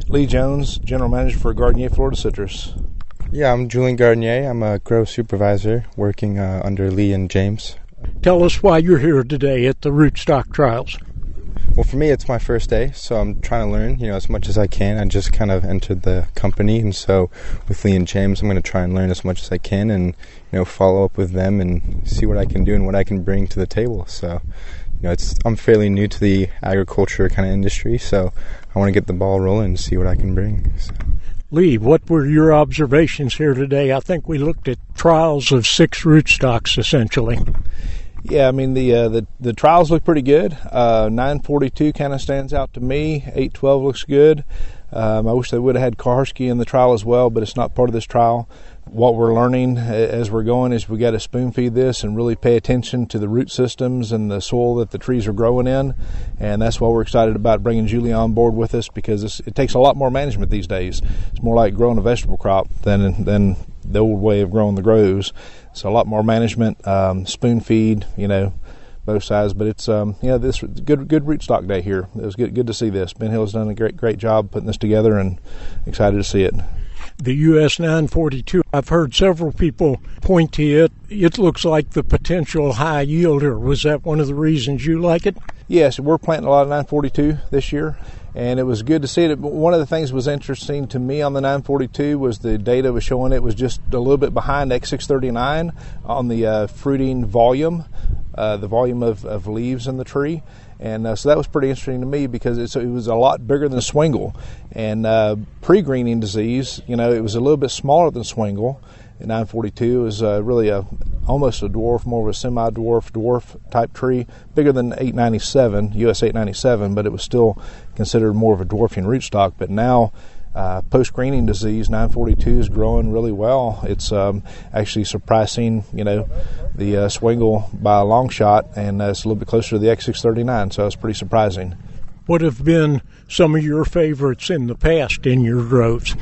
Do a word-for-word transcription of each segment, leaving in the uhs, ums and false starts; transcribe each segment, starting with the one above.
Lee Jones, General Manager for Gardenier Florida Citrus. Yeah, I'm Julian Gardenier. I'm a grow supervisor working uh, under Lee and James. Tell us why you're here today at the Rootstock Trials. Well, for me, it's my first day, so I'm trying to learn, you know, as much as I can. I just kind of entered the company, and so with Lee and James, I'm going to try and learn as much as I can and, you know, follow up with them and see what I can do and what I can bring to the table. So, you know, it's I'm fairly new to the agriculture kind of industry, so I want to get the ball rolling and see what I can bring. So. Lee, what were your observations here today? I think we looked at trials of six rootstocks, essentially. Yeah, I mean, the uh, the, the trials look pretty good. Uh, nine forty-two kind of stands out to me. eight twelve looks good. Um, I wish they would have had Karski in the trial as well, but it's not part of this trial. What we're learning as we're going is we got to spoon feed this and really pay attention to the root systems and the soil that the trees are growing in, and that's why we're excited about bringing Julie on board with us, because it's, it takes a lot more management these days. It's more like growing a vegetable crop than than the old way of growing the grows. So a lot more management, um, spoon feed, you know, both sides. But it's um, yeah, this good good rootstock day here. It was good good to see this. Ben Hill's done a great great job putting this together, and excited to see it. The U S nine forty-two, I've heard several people point to it. It looks like the potential high yielder. Was that one of the reasons you like it? Yes, we're planting a lot of nine forty-two this year, and it was good to see it. But one of the things that was interesting to me on the nine forty-two was the data was showing it was just a little bit behind X six thirty-nine on the uh, fruiting volume, uh, the volume of, of leaves in the tree. And uh, so that was pretty interesting to me, because it's, it was a lot bigger than swingle. And uh, pre-greening disease, you know, it was a little bit smaller than swingle. And nine forty-two is uh, really a almost a dwarf, more of a semi-dwarf, dwarf type tree, bigger than eight ninety-seven, U S eight ninety-seven, but it was still considered more of a dwarfing rootstock. But now, uh, post-greening disease, nine forty-two is growing really well. It's um, actually surpassing, you know, the uh, swingle by a long shot, and uh, it's a little bit closer to the X six thirty-nine, so it's pretty surprising. What have been some of your favorites in the past in your groves?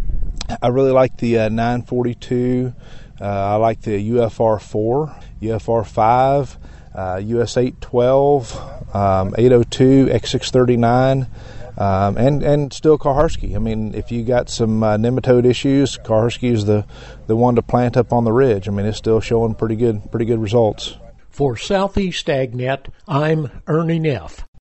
I really like the uh, nine forty-two. Uh, I like the U F R four, U F R five, uh, U S eight twelve, um, eight oh two, X six thirty-nine, um, and and still Karski. I mean, if you got some uh, nematode issues, Karski is the the one to plant up on the ridge. I mean, it's still showing pretty good pretty good results. For Southeast AgNet, I'm Ernie Neff.